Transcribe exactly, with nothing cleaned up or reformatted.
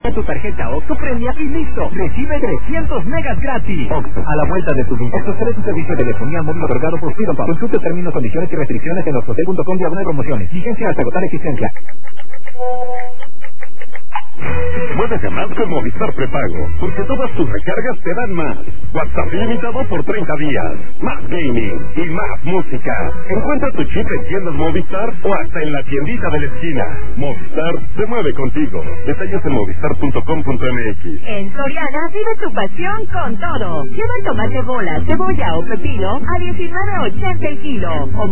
Tu tarjeta Oxxo Premia y listo, recibe trescientos megas gratis. Oxxo, a la vuelta de tu vida. Oxxo es un servicio de telefonía móvil otorgado por Freedom Pop. Consulte términos, condiciones y restricciones en oxxocel punto com diagonal promociones. Vigencia hasta agotar existencia. Muévete más con Movistar Prepago, porque todas tus recargas te dan más. WhatsApp ilimitado por treinta días, más gaming y más música. Encuentra tu chip en tiendas Movistar o hasta en la tiendita de la esquina. Movistar se mueve contigo. Detalles en movistar punto com punto m x. En Soriana vive tu pasión con todo. Lleva el tomate bola, cebolla o pepino a diecinueve ochenta el kilo. O